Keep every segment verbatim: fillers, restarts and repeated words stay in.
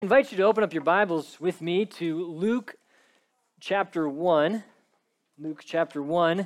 I invite you to open up your Bibles with me to Luke chapter one. Luke chapter one.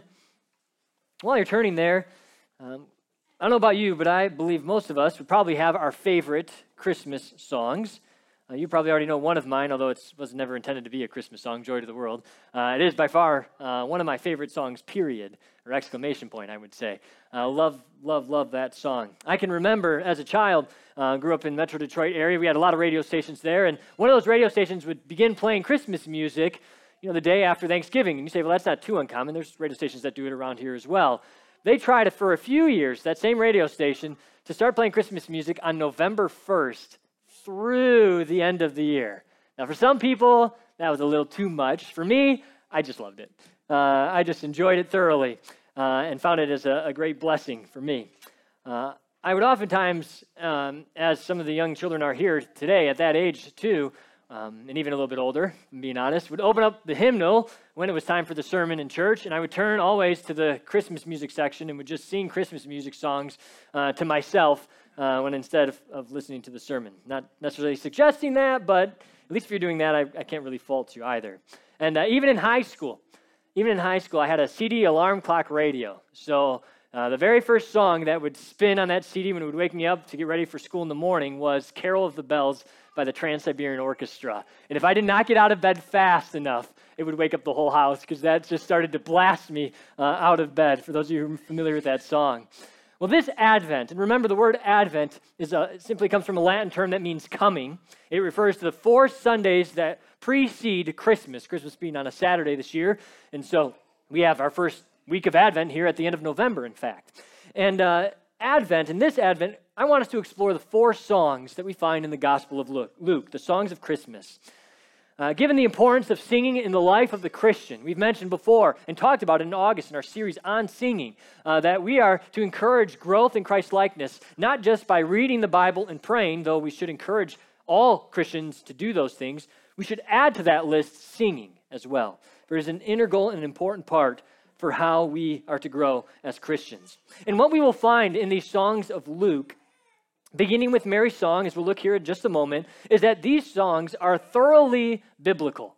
While you're turning there, um, I don't know about you, but I believe most of us would probably have our favorite Christmas songs. Uh, you probably already know one of mine, although it was never intended to be a Christmas song, Joy to the World. Uh, it is by far uh, one of my favorite songs, period, or exclamation point, I would say. Uh, love, love, love that song. I can remember as a child, uh, grew up in Metro Detroit area, we had a lot of radio stations there, and one of those radio stations would begin playing Christmas music, you know, the day after Thanksgiving. And you say, well, that's not too uncommon. There's radio stations that do it around here as well. They tried for a few years, that same radio station, to start playing Christmas music on November first. Through the end of the year. Now, for some people, that was a little too much. For me, I just loved it. Uh, I just enjoyed it thoroughly uh, and found it as a, a great blessing for me. Uh, I would oftentimes, um, as some of the young children are here today, at that age too, um, and even a little bit older, I'm being honest, would open up the hymnal when it was time for the sermon in church, and I would turn always to the Christmas music section and would just sing Christmas music songs uh, to myself Uh, when instead of, of listening to the sermon. Not necessarily suggesting that, but at least if you're doing that, I, I can't really fault you either. And uh, even in high school, even in high school, I had a C D alarm clock radio. So uh, the very first song that would spin on that C D when it would wake me up to get ready for school in the morning was Carol of the Bells by the Trans-Siberian Orchestra. And if I did not get out of bed fast enough, it would wake up the whole house because that just started to blast me uh, out of bed, for those of you who are familiar with that song. Well, this Advent, and remember the word Advent is a, it simply comes from a Latin term that means coming. It refers to the four Sundays that precede Christmas, Christmas being on a Saturday this year. And so we have our first week of Advent here at the end of November, in fact. And uh, Advent, in this Advent, I want us to explore the four songs that we find in the Gospel of Luke, the songs of Christmas. Uh, given the importance of singing in the life of the Christian, we've mentioned before and talked about in August in our series on singing, uh, that we are to encourage growth in Christ-likeness, not just by reading the Bible and praying, though we should encourage all Christians to do those things. We should add to that list singing as well. There is an integral and important part for how we are to grow as Christians. And what we will find in these songs of Luke, beginning with Mary's song, as we'll look here in just a moment, is that these songs are thoroughly biblical.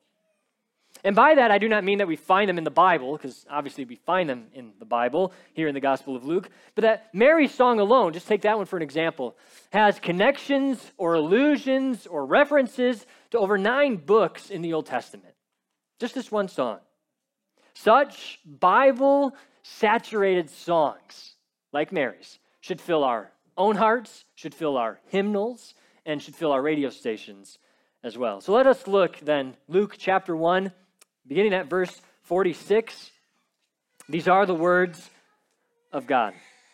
And by that, I do not mean that we find them in the Bible, because obviously we find them in the Bible, here in the Gospel of Luke, but that Mary's song alone, just take that one for an example, has connections or allusions or references to over nine books in the Old Testament. Just this one song. Such Bible-saturated songs, like Mary's, should fill our own hearts, should fill our hymnals, and should fill our radio stations as well. So let us look then, Luke chapter one, beginning at verse forty-six. These are the words of God.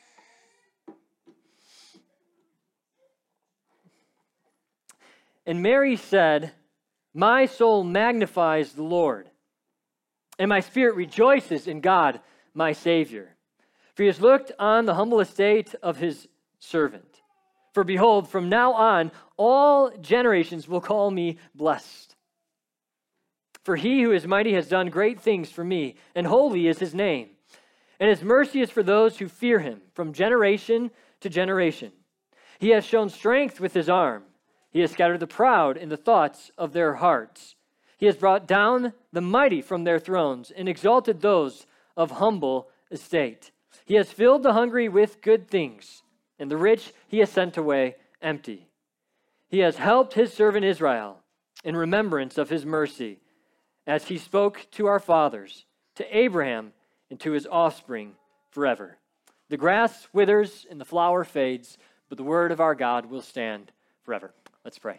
And Mary said, "My soul magnifies the Lord, and my spirit rejoices in God, my Savior. For he has looked on the humble estate of his servant. For behold, from now on, all generations will call me blessed. For he who is mighty has done great things for me, and holy is his name. And his mercy is for those who fear him, from generation to generation. He has shown strength with his arm. He has scattered the proud in the thoughts of their hearts. He has brought down the mighty from their thrones, and exalted those of humble estate. He has filled the hungry with good things, and the rich he has sent away empty. He has helped his servant Israel in remembrance of his mercy, as he spoke to our fathers, to Abraham, and to his offspring forever. The grass withers and the flower fades, but the word of our God will stand forever." Let's pray.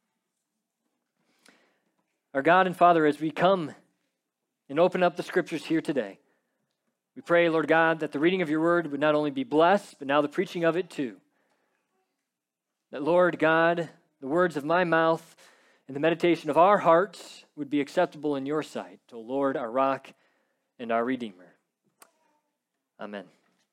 Our God and Father, as we come and open up the scriptures here today, we pray, Lord God, that the reading of your word would not only be blessed, but now the preaching of it too. That, Lord God, the words of my mouth and the meditation of our hearts would be acceptable in your sight, O Lord, our rock and our Redeemer. Amen.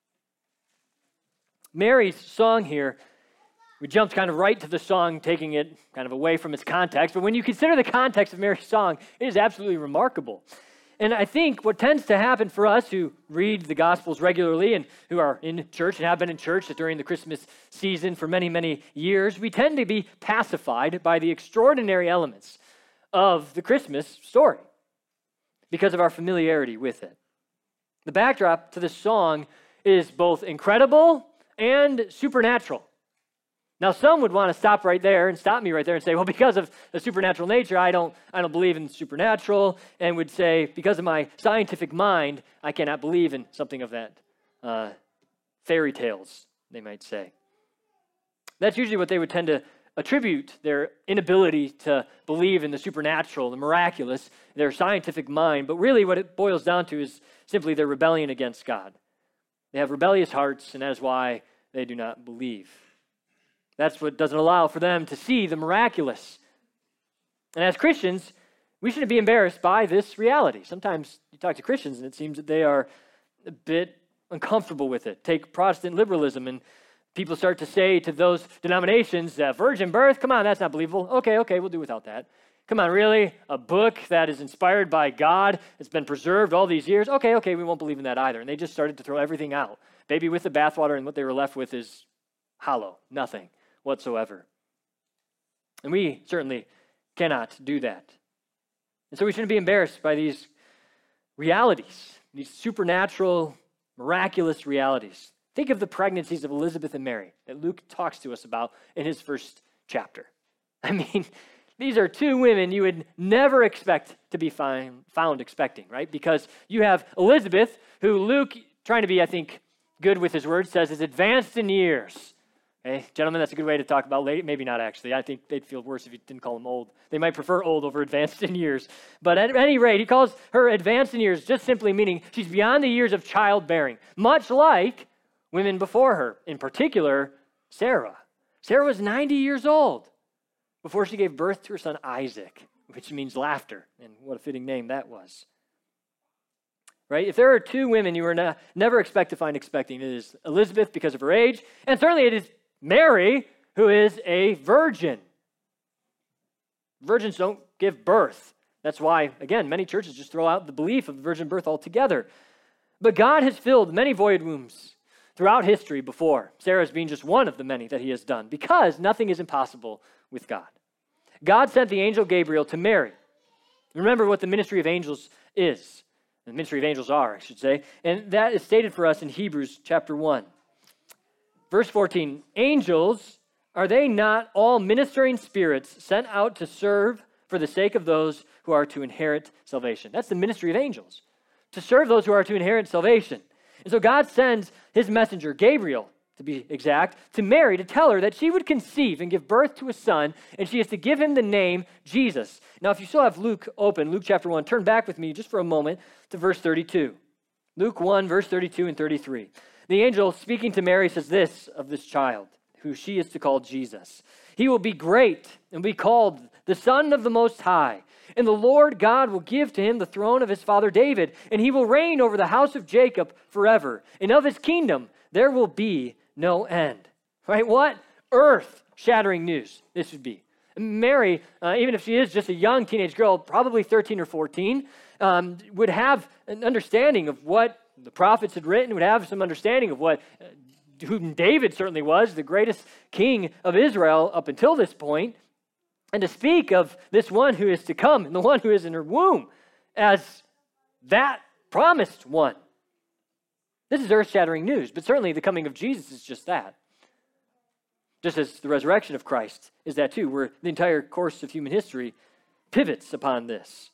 Mary's song here, we jumped kind of right to the song, taking it kind of away from its context, but when you consider the context of Mary's song, it is absolutely remarkable. And I think what tends to happen for us who read the Gospels regularly and who are in church and have been in church during the Christmas season for many, many years, we tend to be pacified by the extraordinary elements of the Christmas story because of our familiarity with it. The backdrop to this song is both incredible and supernatural. Now, some would want to stop right there and stop me right there and say, well, because of the supernatural nature, I don't, I don't believe in supernatural, and would say, because of my scientific mind, I cannot believe in something of that. Uh, fairy tales, they might say. That's usually what they would tend to attribute their inability to believe in the supernatural, the miraculous, their scientific mind. But really what it boils down to is simply their rebellion against God. They have rebellious hearts, and that is why they do not believe. That's what doesn't allow for them to see the miraculous. And as Christians, we shouldn't be embarrassed by this reality. Sometimes you talk to Christians and it seems that they are a bit uncomfortable with it. Take Protestant liberalism, and people start to say to those denominations, that virgin birth, come on, that's not believable. Okay, okay, we'll do without that. Come on, really? A book that is inspired by God, it's been preserved all these years? Okay, okay, we won't believe in that either. And they just started to throw everything out. Baby with the bathwater, and what they were left with is hollow, nothing whatsoever. And we certainly cannot do that. And so we shouldn't be embarrassed by these realities, these supernatural, miraculous realities. Think of the pregnancies of Elizabeth and Mary that Luke talks to us about in his first chapter. I mean, these are two women you would never expect to be find, found expecting, right? Because you have Elizabeth, who Luke, trying to be, I think, good with his words, says is advanced in years. Okay, gentlemen, that's a good way to talk about late. Maybe not, actually. I think they'd feel worse if you didn't call them old. They might prefer old over advanced in years. But at any rate, he calls her advanced in years, just simply meaning she's beyond the years of childbearing, much like women before her, in particular, Sarah. Sarah was ninety years old before she gave birth to her son Isaac, which means laughter, and what a fitting name that was. Right? If there are two women you were ne- never expect to find expecting, it is Elizabeth because of her age, and certainly it is Mary, who is a virgin. Virgins don't give birth. That's why, again, many churches just throw out the belief of virgin birth altogether. But God has filled many void wombs throughout history before, Sarah's being just one of the many that he has done, because nothing is impossible with God. God sent the angel Gabriel to Mary. Remember what the ministry of angels is. The ministry of angels are, I should say. And that is stated for us in Hebrews chapter one. Verse fourteen, angels, are they not all ministering spirits sent out to serve for the sake of those who are to inherit salvation? That's the ministry of angels, to serve those who are to inherit salvation. And so God sends his messenger, Gabriel, to be exact, to Mary to tell her that she would conceive and give birth to a son, and she is to give him the name Jesus. Now, if you still have Luke open, Luke chapter one, turn back with me just for a moment to verse thirty-two. Luke one, verse thirty-two and thirty-three. The angel speaking to Mary says this of this child, who she is to call Jesus. He will be great and be called the Son of the Most High. And the Lord God will give to him the throne of his father David, and he will reign over the house of Jacob forever. And of his kingdom there will be no end. Right? What earth-shattering news this would be. Mary, uh, even if she is just a young teenage girl, probably thirteen or fourteen, um, would have an understanding of what the prophets had written, would have some understanding of what uh, who David certainly was, the greatest king of Israel up until this point, and to speak of this one who is to come and the one who is in her womb as that promised one. This is earth-shattering news, but certainly the coming of Jesus is just that. Just as the resurrection of Christ is that too, where the entire course of human history pivots upon this.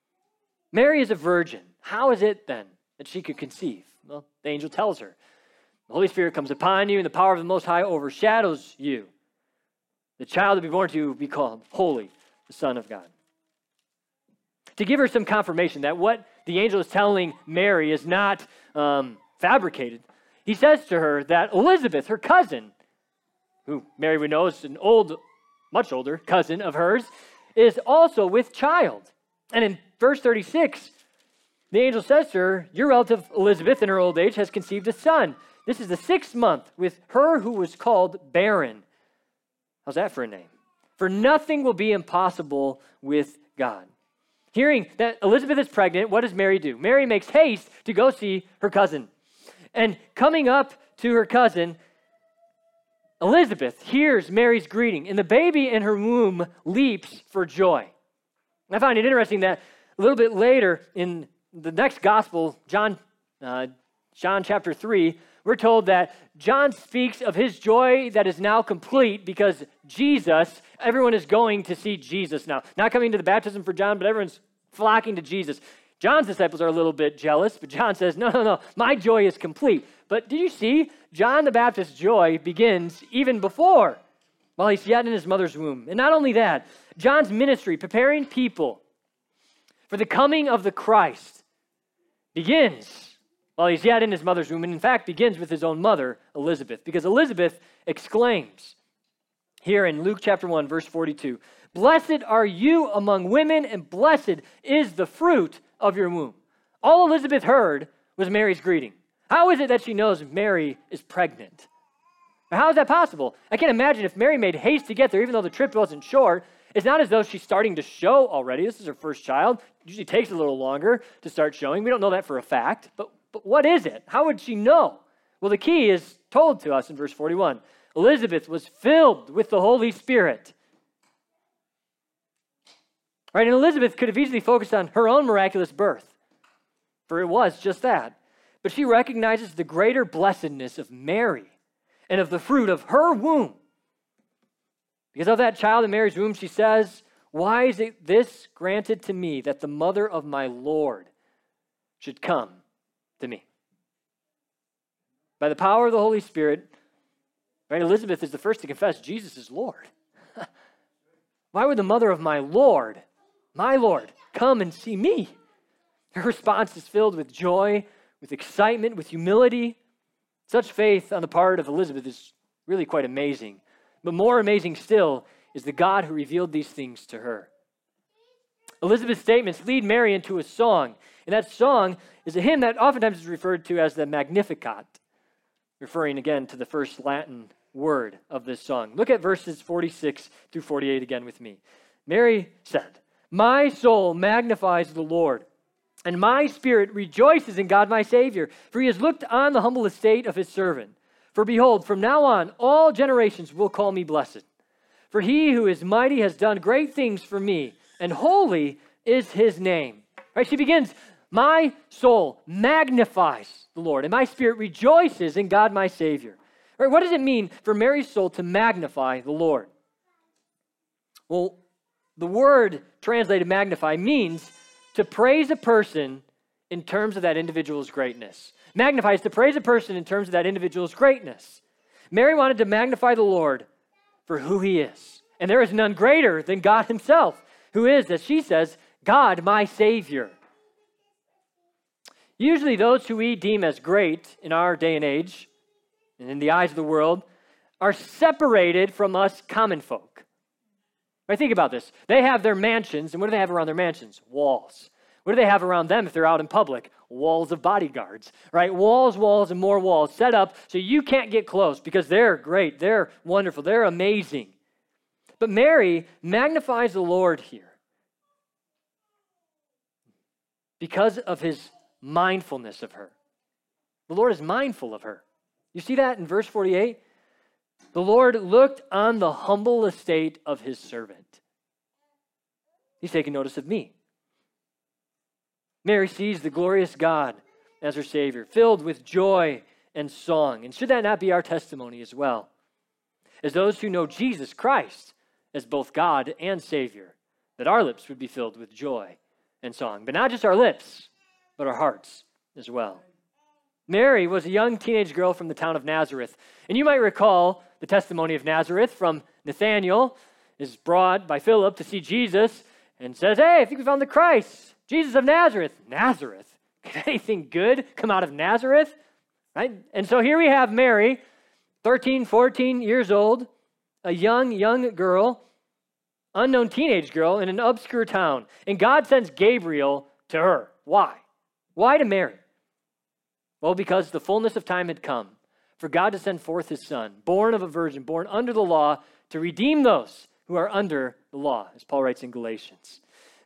Mary is a virgin. How is it then that she could conceive? Well, the angel tells her, the Holy Spirit comes upon you, and the power of the Most High overshadows you. The child to be born to you will be called Holy, the Son of God. To give her some confirmation that what the angel is telling Mary is not um, fabricated, he says to her that Elizabeth, her cousin, who Mary would know is an old, much older cousin of hers, is also with child. And in verse thirty-six, the angel says to her, your relative Elizabeth in her old age has conceived a son. This is the sixth month with her who was called barren. How's that for a name? For nothing will be impossible with God. Hearing that Elizabeth is pregnant, what does Mary do? Mary makes haste to go see her cousin. And coming up to her cousin, Elizabeth hears Mary's greeting, and the baby in her womb leaps for joy. And I find it interesting that a little bit later in the next gospel, John, uh, John chapter three, we're told that John speaks of his joy that is now complete because Jesus, everyone is going to see Jesus now. Not coming to the baptism for John, but everyone's flocking to Jesus. John's disciples are a little bit jealous, but John says, no, no, no, my joy is complete. But did you see? John the Baptist's joy begins even before, while he's yet in his mother's womb. And not only that, John's ministry, preparing people for the coming of the Christ, begins while he's yet in his mother's womb, and in fact begins with his own mother, Elizabeth, because Elizabeth exclaims here in Luke chapter one, verse forty-two, "Blessed are you among women, and blessed is the fruit of your womb." All Elizabeth heard was Mary's greeting. How is it that she knows Mary is pregnant? How is that possible? I can't imagine if Mary made haste to get there, even though the trip wasn't short. It's not as though she's starting to show already. This is her first child. It usually takes a little longer to start showing. We don't know that for a fact, but But what is it? How would she know? Well, the key is told to us in verse forty-one. Elizabeth was filled with the Holy Spirit. Right, and Elizabeth could have easily focused on her own miraculous birth, for it was just that. But she recognizes the greater blessedness of Mary and of the fruit of her womb. Because of that child in Mary's womb, she says, "Why is it this granted to me that the mother of my Lord should come to me?" By the power of the Holy Spirit, right, Elizabeth is the first to confess Jesus is Lord. Why would the mother of my Lord, my Lord, come and see me? Her response is filled with joy, with excitement, with humility. Such faith on the part of Elizabeth is really quite amazing. But more amazing still is the God who revealed these things to her. Elizabeth's statements lead Mary into a song, and that song is a hymn that oftentimes is referred to as the Magnificat, referring again to the first Latin word of this song. Look at verses forty-six through forty-eight again with me. Mary said, "My soul magnifies the Lord, and my spirit rejoices in God my Savior, for he has looked on the humble estate of his servant. For behold, from now on all generations will call me blessed. For he who is mighty has done great things for me, and holy is his name." Right? She begins, "My soul magnifies the Lord, and my spirit rejoices in God my Savior." Right? What does it mean for Mary's soul to magnify the Lord? Well, the word translated magnify means to praise a person in terms of that individual's greatness. Magnify is to praise a person in terms of that individual's greatness. Mary wanted to magnify the Lord for who he is. And there is none greater than God himself, who is, as she says, God my Savior. Usually those who we deem as great in our day and age, and in the eyes of the world, are separated from us common folk. Right? Think about this. They have their mansions, and what do they have around their mansions? Walls. What do they have around them if they're out in public? Walls of bodyguards, right? Walls, walls, and more walls set up so you can't get close because they're great, they're wonderful, they're amazing. But Mary magnifies the Lord here because of his mindfulness of her. The Lord is mindful of her. You see that in verse forty-eight? The Lord looked on the humble estate of his servant. He's taking notice of me. Mary sees the glorious God as her Savior, filled with joy and song. And should that not be our testimony as well? As those who know Jesus Christ as both God and Savior, that our lips would be filled with joy and song. But not just our lips, but our hearts as well. Mary was a young teenage girl from the town of Nazareth. And you might recall the testimony of Nazareth from Nathanael is brought by Philip to see Jesus and says, "Hey, I think we found the Christ, Jesus of Nazareth." Nazareth? Could anything good come out of Nazareth? Right? And so here we have Mary, thirteen, fourteen years old, a young, young girl, unknown teenage girl in an obscure town. And God sends Gabriel to her. Why? Why to Mary? Well, because the fullness of time had come for God to send forth his son, born of a virgin, born under the law, to redeem those who are under the law, as Paul writes in Galatians.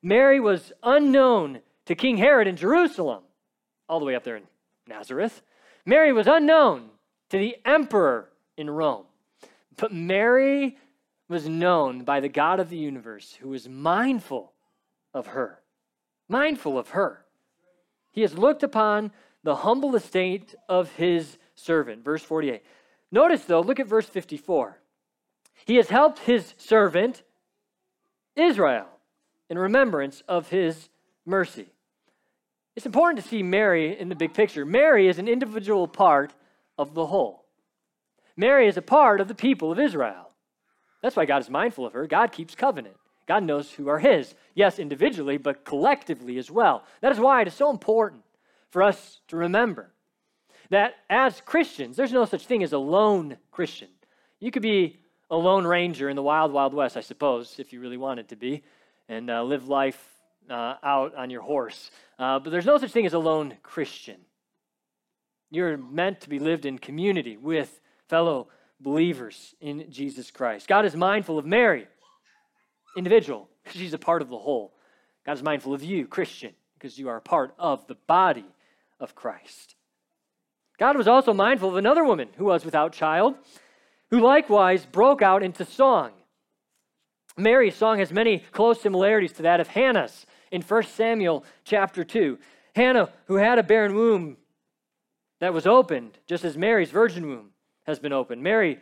Mary was unknown to King Herod in Jerusalem, all the way up there in Nazareth. Mary was unknown to the emperor in Rome. But Mary was known by the God of the universe, who was mindful of her. Mindful of her. He has looked upon the humble estate of his servant. Verse forty-eight. Notice, though, look at verse fifty-four. He has helped his servant, Israel, in remembrance of his mercy. It's important to see Mary in the big picture. Mary is an individual part of the whole. Mary is a part of the people of Israel. That's why God is mindful of her. God keeps covenant. God knows who are his. Yes, individually, but collectively as well. That is why it is so important for us to remember that as Christians, there's no such thing as a lone Christian. You could be a lone ranger in the wild, wild west, I suppose, if you really wanted to be, and uh, live life uh, out on your horse. Uh, but there's no such thing as a lone Christian. You're meant to be lived in community with fellow believers in Jesus Christ. God is mindful of Mary, individual, because she's a part of the whole. God is mindful of you, Christian, because you are a part of the body of Christ. God was also mindful of another woman who was without child, who likewise broke out into song. Mary's song has many close similarities to that of Hannah's in First Samuel chapter two. Hannah, who had a barren womb that was opened, just as Mary's virgin womb has been opened. Mary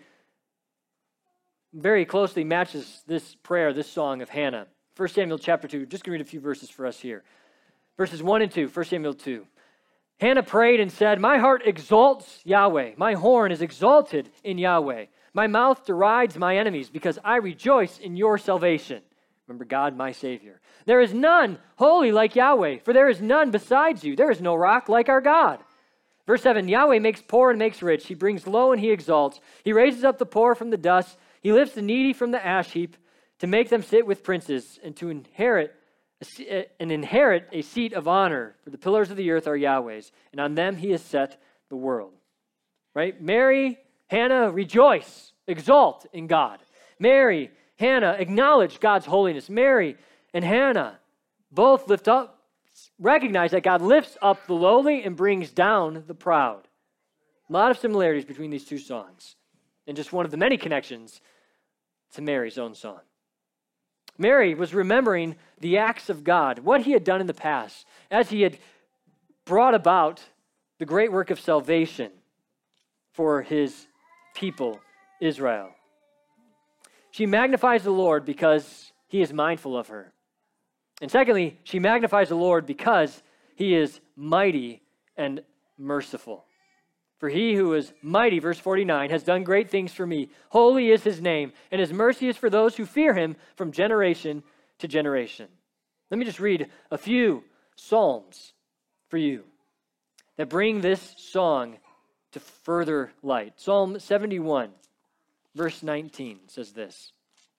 very closely matches this prayer, this song of Hannah. First Samuel chapter two, just going to read a few verses for us here. Verses one and two, First Samuel two. Hannah prayed and said, "My heart exalts Yahweh. My horn is exalted in Yahweh. My mouth derides my enemies because I rejoice in your salvation." Remember God, my Savior. "There is none holy like Yahweh, for there is none besides you. There is no rock like our God." Verse seven, "Yahweh makes poor and makes rich. He brings low and he exalts. He raises up the poor from the dust. He lifts the needy from the ash heap to make them sit with princes and to inherit and inherit a seat of honor. For the pillars of the earth are Yahweh's, and on them he has set the world." Right? Mary, Hannah, rejoice, exalt in God. Mary, Hannah, acknowledge God's holiness. Mary and Hannah both lift up, recognize that God lifts up the lowly and brings down the proud. A lot of similarities between these two songs, and just one of the many connections to Mary's own song. Mary was remembering the acts of God, what he had done in the past, as he had brought about the great work of salvation for his people, Israel. She magnifies the Lord because he is mindful of her. And secondly, she magnifies the Lord because he is mighty and merciful. "For he who is mighty," verse forty-nine, "has done great things for me. Holy is his name, and his mercy is for those who fear him from generation to generation." Let me just read a few psalms for you that bring this song to further light. Psalm seventy-one, verse nineteen says this.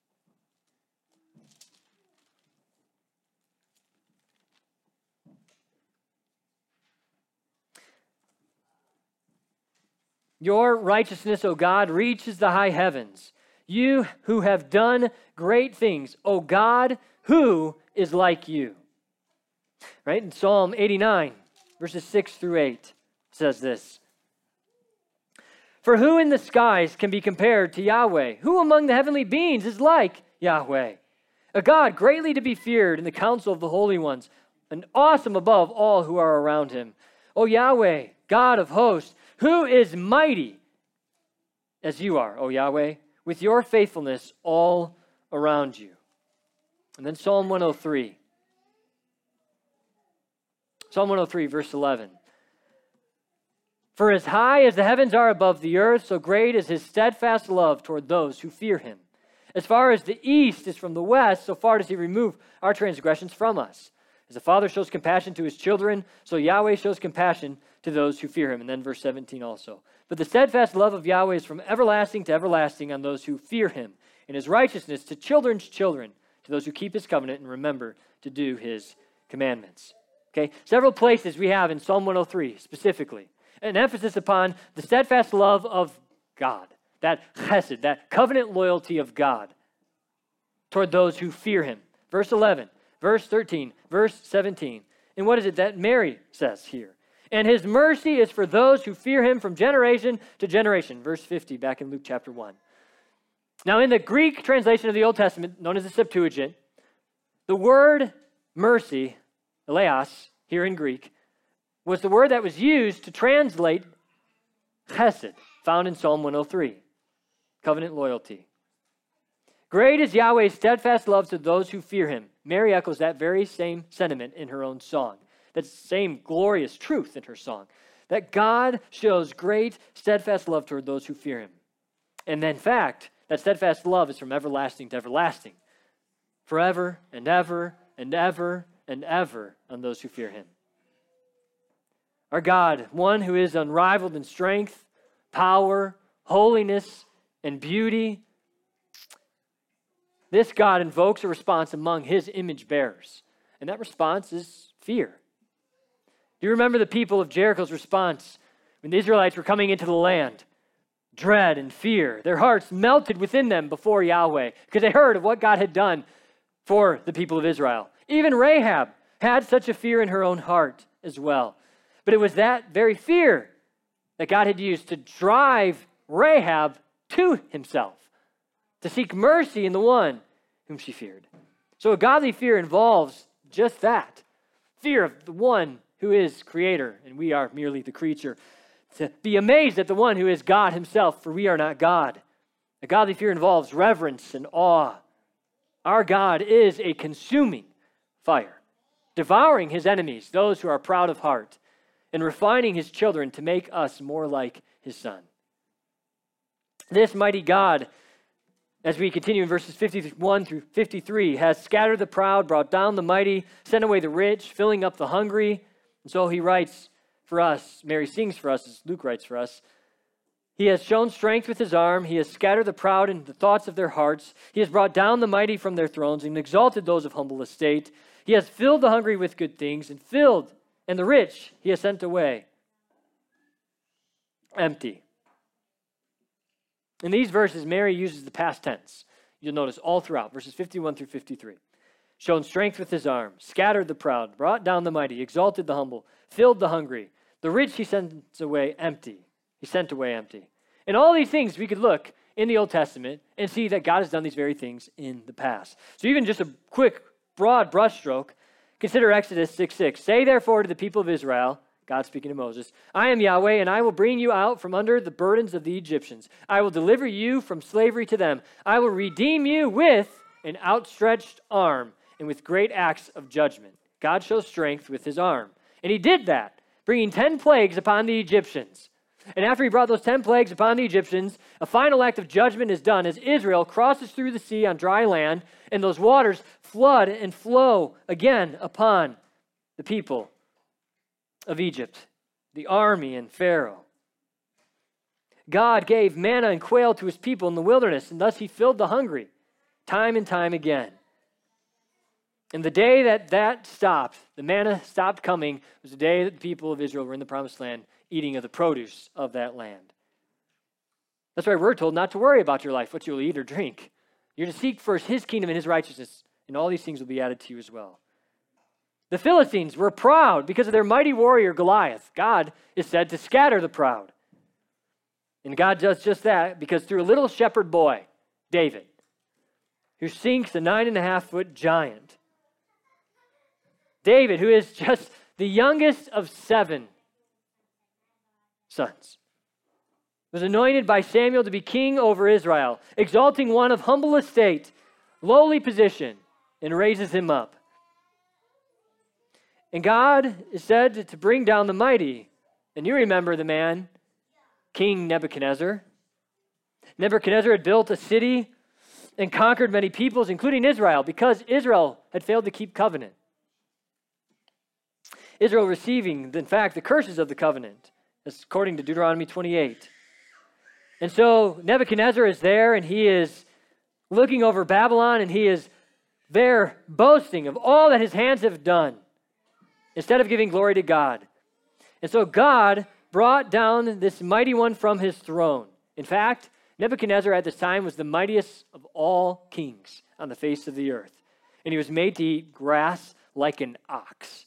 "Your righteousness, O God, reaches the high heavens. You who have done great things, O God, who is like you?" Right? In Psalm eighty-nine, verses six through eight, says this. "For who in the skies can be compared to Yahweh? Who among the heavenly beings is like Yahweh? A God greatly to be feared in the council of the holy ones, and awesome above all who are around him. O Yahweh, God of hosts, who is mighty as you are, O Yahweh, with your faithfulness all around you." And then Psalm one oh three. Psalm one oh three, verse eleven. "For as high as the heavens are above the earth, so great is his steadfast love toward those who fear him. As far as the east is from the west, so far does he remove our transgressions from us. As the Father shows compassion to his children, so Yahweh shows compassion to those who fear him." And then verse seventeen also. "But the steadfast love of Yahweh is from everlasting to everlasting on those who fear him, and his righteousness to children's children, to those who keep his covenant and remember to do his commandments." Okay, several places we have in Psalm one oh three specifically an emphasis upon the steadfast love of God, that chesed, that covenant loyalty of God toward those who fear him. Verse eleven, verse thirteen, verse seventeen. And what is it that Mary says here? And his mercy is for those who fear him from generation to generation. Verse fifty, back in Luke chapter one. Now, in the Greek translation of the Old Testament, known as the Septuagint, the word mercy, eleos, here in Greek, was the word that was used to translate chesed, found in Psalm one oh three, covenant loyalty. Great is Yahweh's steadfast love to those who fear him. Mary echoes that very same sentiment in her own song, that same glorious truth in her song, that God shows great steadfast love toward those who fear him. And in fact, that steadfast love is from everlasting to everlasting, forever and ever and ever and ever on those who fear him. Our God, one who is unrivaled in strength, power, holiness, and beauty, this God invokes a response among his image bearers, and that response is fear. Do you remember the people of Jericho's response when the Israelites were coming into the land? Dread and fear. Their hearts melted within them before Yahweh because they heard of what God had done for the people of Israel. Even Rahab had such a fear in her own heart as well. But it was that very fear that God had used to drive Rahab to himself, to seek mercy in the one whom she feared. So a godly fear involves just that, fear of the one who is creator, and we are merely the creature. To be amazed at the one who is God himself, for we are not God. A godly fear involves reverence and awe. Our God is a consuming fire, devouring his enemies, those who are proud of heart, and refining his children to make us more like his Son. This mighty God, as we continue in verses fifty-one through fifty-three, has scattered the proud, brought down the mighty, sent away the rich, filling up the hungry. And so he writes for us, Mary sings for us, as Luke writes for us, he has shown strength with his arm. He has scattered the proud in the thoughts of their hearts. He has brought down the mighty from their thrones and exalted those of humble estate. He has filled the hungry with good things and filled, and the rich he has sent away empty. In these verses, Mary uses the past tense. You'll notice all throughout, verses fifty-one through fifty-three. Shown strength with his arm, scattered the proud, brought down the mighty, exalted the humble, filled the hungry. The rich he sends away empty. He sent away empty. And all these things we could look in the Old Testament and see that God has done these very things in the past. So even just a quick, broad brushstroke, consider Exodus six six. Say therefore to the people of Israel, God speaking to Moses, I am Yahweh, and I will bring you out from under the burdens of the Egyptians. I will deliver you from slavery to them. I will redeem you with an outstretched arm and with great acts of judgment. God shows strength with his arm. And he did that, bringing ten plagues upon the Egyptians. And after he brought those ten plagues upon the Egyptians, a final act of judgment is done as Israel crosses through the sea on dry land, and those waters flood and flow again upon the people of Egypt, the army and Pharaoh. God gave manna and quail to his people in the wilderness, and thus he filled the hungry time and time again. And the day that that stopped, the manna stopped coming, was the day that the people of Israel were in the promised land, eating of the produce of that land. That's why we're told not to worry about your life, what you'll eat or drink. You're to seek first his kingdom and his righteousness, and all these things will be added to you as well. The Philistines were proud because of their mighty warrior Goliath. God is said to scatter the proud. And God does just that because through a little shepherd boy, David, who sinks a nine and a half foot giant, David, who is just the youngest of seven sons, was anointed by Samuel to be king over Israel, exalting one of humble estate, lowly position, and raises him up. And God is said to bring down the mighty. And you remember the man, King Nebuchadnezzar. Nebuchadnezzar had built a city and conquered many peoples, including Israel, because Israel had failed to keep covenant. Israel receiving, in fact, the curses of the covenant, according to Deuteronomy twenty-eight. And so Nebuchadnezzar is there, and he is looking over Babylon, and he is there boasting of all that his hands have done, instead of giving glory to God. And so God brought down this mighty one from his throne. In fact, Nebuchadnezzar at this time was the mightiest of all kings on the face of the earth. and he was made to eat grass like an ox.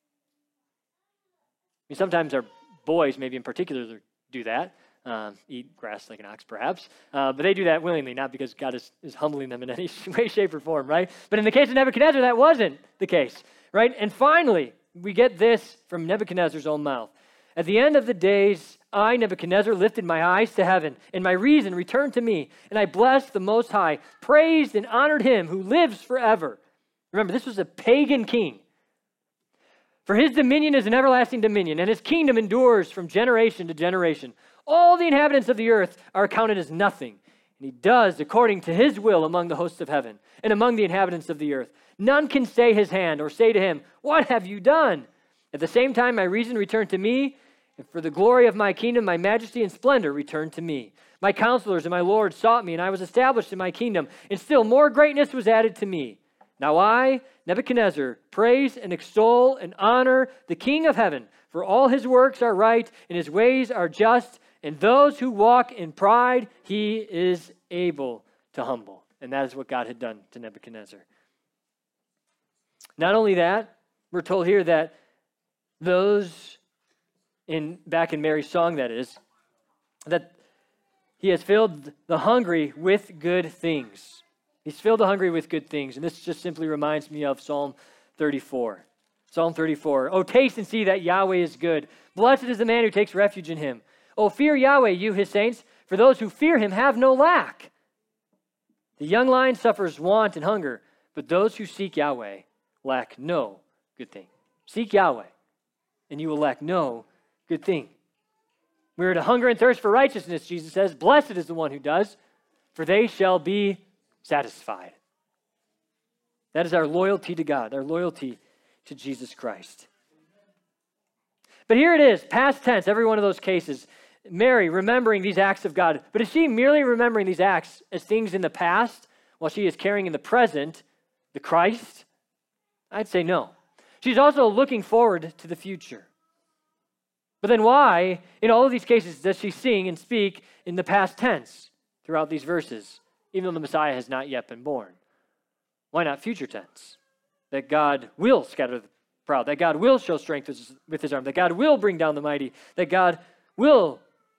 I mean, sometimes our boys, maybe in particular, do that. Um, eat grass like an ox, perhaps. Uh, but they do that willingly, not because God is, is humbling them in any way, shape, or form, right? But in the case of Nebuchadnezzar, that wasn't the case, right? And finally, we get this from Nebuchadnezzar's own mouth. At the end of the days, I, Nebuchadnezzar, lifted my eyes to heaven, and my reason returned to me, and I blessed the Most High, praised and honored him who lives forever. Remember, this was a pagan king. For his dominion is an everlasting dominion, and his kingdom endures from generation to generation. All the inhabitants of the earth are accounted as nothing, and he does according to his will among the hosts of heaven and among the inhabitants of the earth. None can stay his hand or say to him, what have you done? At the same time, my reason returned to me, and for the glory of my kingdom, my majesty and splendor returned to me. My counselors and my lords sought me, and I was established in my kingdom, and still more greatness was added to me. Now I, Nebuchadnezzar, praise and extol and honor the King of heaven, for all his works are right, and his ways are just, and those who walk in pride, he is able to humble. And that is what God had done to Nebuchadnezzar. Not only that, we're told here that those, in back in Mary's song that is, that he has filled the hungry with good things. He's filled the hungry with good things. And this just simply reminds me of Psalm thirty-four. Psalm thirty-four. Oh, taste and see that Yahweh is good. Blessed is the man who takes refuge in him. Oh, fear Yahweh, you his saints, for those who fear him have no lack. The young lion suffers want and hunger, but those who seek Yahweh lack no good thing. Seek Yahweh, and you will lack no good thing. We are to hunger and thirst for righteousness, Jesus says. Blessed is the one who does, for they shall be satisfied. That is our loyalty to God, our loyalty to Jesus Christ. But here it is, past tense, every one of those cases. Mary remembering these acts of God. But is she merely remembering these acts as things in the past while she is carrying in the present the Christ? I'd say no. She's also looking forward to the future. But then why, in all of these cases, does she sing and speak in the past tense throughout these verses, even though the Messiah has not yet been born? Why not future tense? That God will scatter the proud, that God will show strength with his arm, that God will bring down the mighty, that God will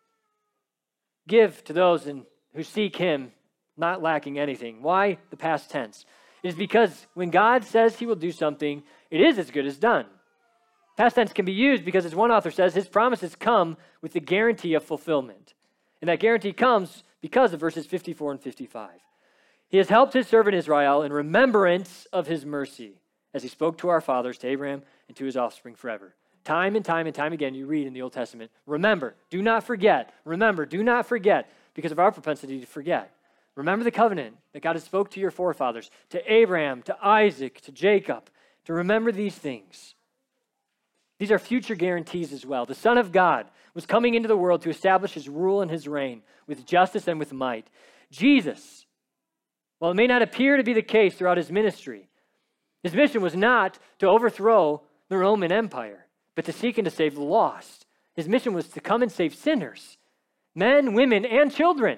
give to those in, who seek him, not lacking anything. Why the past tense? It is because when God says he will do something, it is as good as done. Past tense can be used because, as one author says, his promises come with the guarantee of fulfillment. And that guarantee comes because of verses fifty-four and fifty-five. He has helped his servant Israel in remembrance of his mercy, as he spoke to our fathers, to Abraham, and to his offspring forever. Time and time and time again, you read in the Old Testament, remember, do not forget. Remember, do not forget, because of our propensity to forget. Remember the covenant that God has spoke to your forefathers, to Abraham, to Isaac, to Jacob, to remember these things. These are future guarantees as well. The Son of God was coming into the world to establish his rule and his reign with justice and with might. Jesus, while it may not appear to be the case throughout his ministry, his mission was not to overthrow the Roman Empire, but to seek and to save the lost. His mission was to come and save sinners, men, women, and children.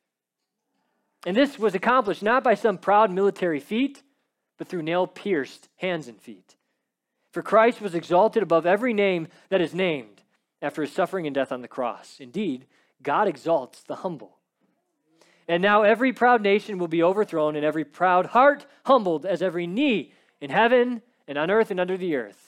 And this was accomplished not by some proud military feat, but through nail-pierced hands and feet. For Christ was exalted above every name that is named after his suffering and death on the cross. Indeed, God exalts the humble. And now every proud nation will be overthrown and every proud heart humbled as every knee in heaven and on earth and under the earth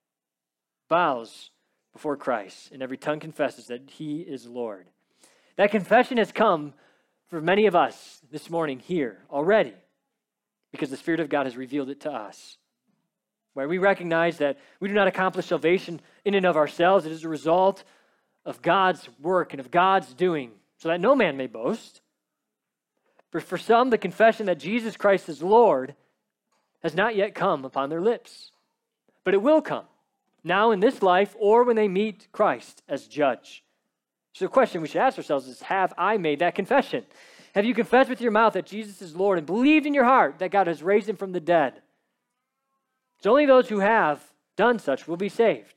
bows before Christ, and every tongue confesses that he is Lord. That confession has come for many of us this morning here already, because the Spirit of God has revealed it to us, where we recognize that we do not accomplish salvation in and of ourselves. It is a result of God's work and of God's doing, so that no man may boast. For, for some, the confession that Jesus Christ is Lord has not yet come upon their lips, but it will come, now in this life or when they meet Christ as judge. So the question we should ask ourselves is, have I made that confession? Have you confessed with your mouth that Jesus is Lord and believed in your heart that God has raised him from the dead? So only those who have done such will be saved.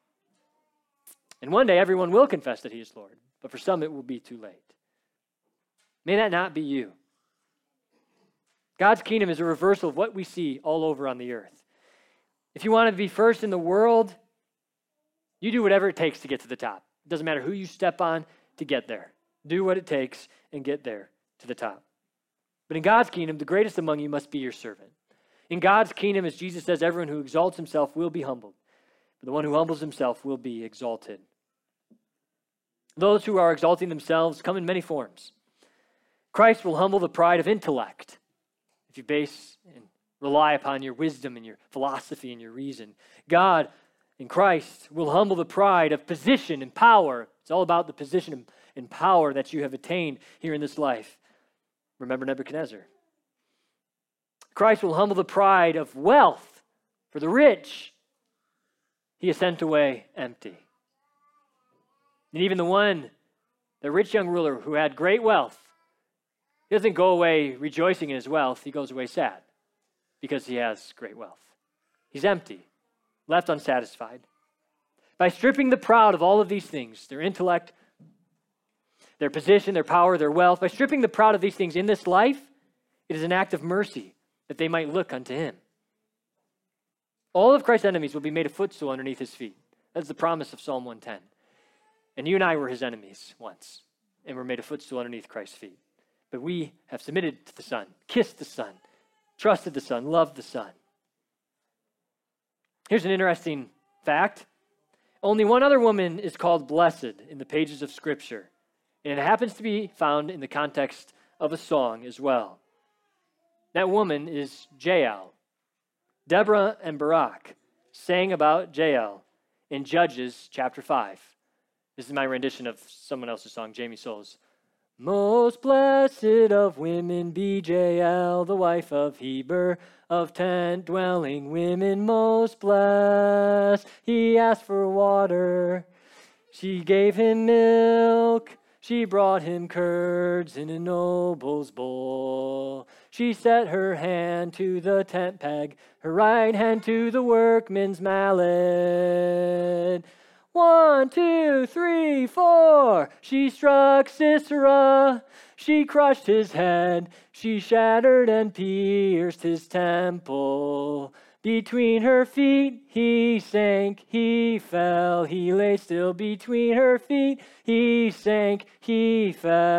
And one day everyone will confess that he is Lord, but for some it will be too late. May that not be you. God's kingdom is a reversal of what we see all over on the earth. If you want to be first in the world, you do whatever it takes to get to the top. It doesn't matter who you step on to get there. Do what it takes and get there to the top. But in God's kingdom, the greatest among you must be your servant. In God's kingdom, as Jesus says, everyone who exalts himself will be humbled, but the one who humbles himself will be exalted. Those who are exalting themselves come in many forms. Christ will humble the pride of intellect. If you base and rely upon your wisdom and your philosophy and your reason, God in Christ will humble the pride of position and power. It's all about the position and power that you have attained here in this life. Remember Nebuchadnezzar. Christ will humble the pride of wealth. For the rich, he is sent away empty. And even the one, the rich young ruler who had great wealth, he doesn't go away rejoicing in his wealth. He goes away sad because he has great wealth. He's empty, left unsatisfied. By stripping the proud of all of these things, their intellect, their position, their power, their wealth, by stripping the proud of these things in this life, it is an act of mercy that they might look unto him. All of Christ's enemies will be made a footstool underneath his feet. That's the promise of Psalm one ten. And you and I were his enemies once, and were made a footstool underneath Christ's feet. But we have submitted to the Son, kissed the Son, trusted the Son, loved the Son. Here's an interesting fact. Only one other woman is called blessed in the pages of Scripture, and it happens to be found in the context of a song as well. That woman is Jael. Deborah and Barak sang about Jael in Judges chapter five. This is my rendition of someone else's song, Jamie Souls. Most blessed of women be Jael, the wife of Heber, of tent-dwelling women most blessed. He asked for water, she gave him milk. She brought him curds in a noble's bowl. She set her hand to the tent peg, her right hand to the workman's mallet. One, two, three, four. She struck Sisera. She crushed his head. She shattered and pierced his temple. Between her feet he sank, he fell. He lay still between her feet. He sank, he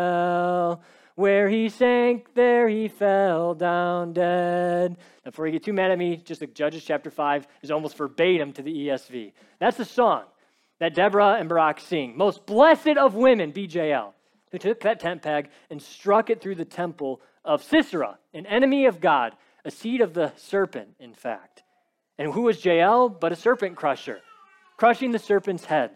fell. Where he sank, there he fell down dead. Now, before you get too mad at me, just like Judges chapter five is almost verbatim to the E S V. That's the song that Deborah and Barak sing. Most blessed of women be Jael, who took that tent peg and struck it through the temple of Sisera, an enemy of God, a seed of the serpent, in fact. And who was Jael but a serpent crusher, crushing the serpent's head?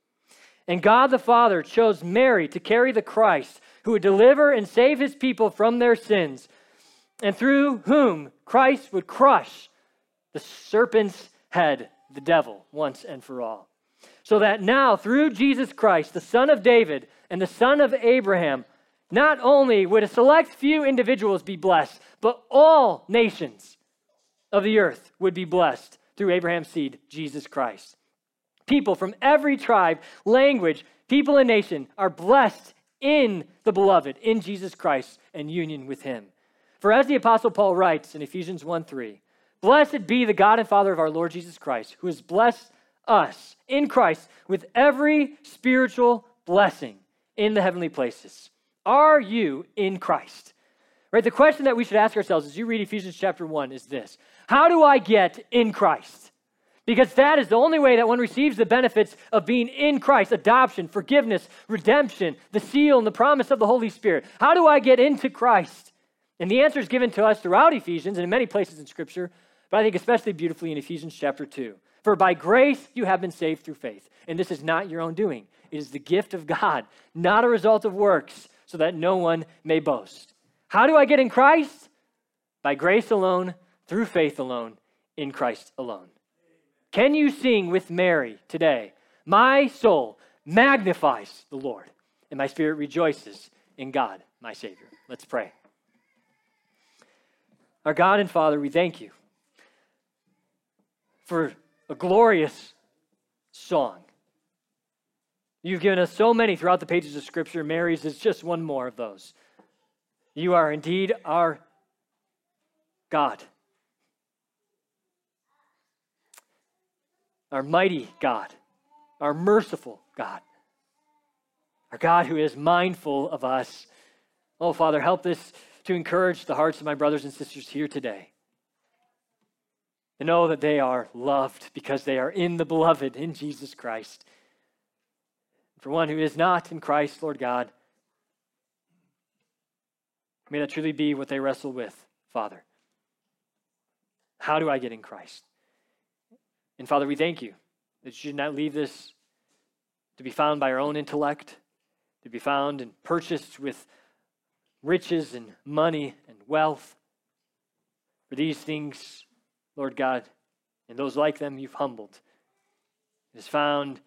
And God the Father chose Mary to carry the Christ who would deliver and save his people from their sins, and through whom Christ would crush the serpent's head, the devil, once and for all. So that now, through Jesus Christ, the Son of David and the Son of Abraham, not only would a select few individuals be blessed, but all nations of the earth would be blessed through Abraham's seed, Jesus Christ. People from every tribe, language, people, and nation are blessed in the beloved, in Jesus Christ, and union with him. For as the Apostle Paul writes in Ephesians one three, blessed be the God and Father of our Lord Jesus Christ, who has blessed us in Christ with every spiritual blessing in the heavenly places. Are you in Christ? Right? The question that we should ask ourselves as you read Ephesians chapter one is this: how do I get in Christ? Because that is the only way that one receives the benefits of being in Christ: adoption, forgiveness, redemption, the seal, and the promise of the Holy Spirit. How do I get into Christ? And the answer is given to us throughout Ephesians and in many places in Scripture, but I think especially beautifully in Ephesians chapter two. For by grace you have been saved through faith, and this is not your own doing. It is the gift of God, not a result of works, so that no one may boast. How do I get in Christ? By grace alone, through faith alone, in Christ alone. Can you sing with Mary today? My soul magnifies the Lord, and my spirit rejoices in God, my Savior. Let's pray. Our God and Father, we thank you for a glorious song. You've given us so many throughout the pages of Scripture. Mary's is just one more of those. You are indeed our God, our mighty God, our merciful God, our God who is mindful of us. Oh, Father, help this to encourage the hearts of my brothers and sisters here today, to know that they are loved because they are in the beloved, in Jesus Christ. For one who is not in Christ, Lord God, may that truly be what they wrestle with, Father. How do I get in Christ? And Father, we thank you that you should not leave this to be found by our own intellect, to be found and purchased with riches and money and wealth. For these things, Lord God, and those like them you've humbled. It is found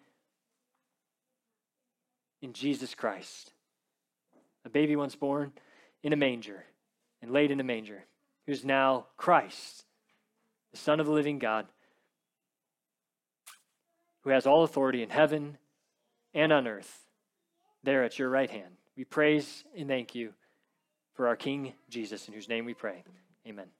in Jesus Christ, a baby once born in a manger and laid in a manger, who is now Christ, the Son of the living God, who has all authority in heaven and on earth, there at your right hand. We praise and thank you for our King Jesus, in whose name we pray. Amen.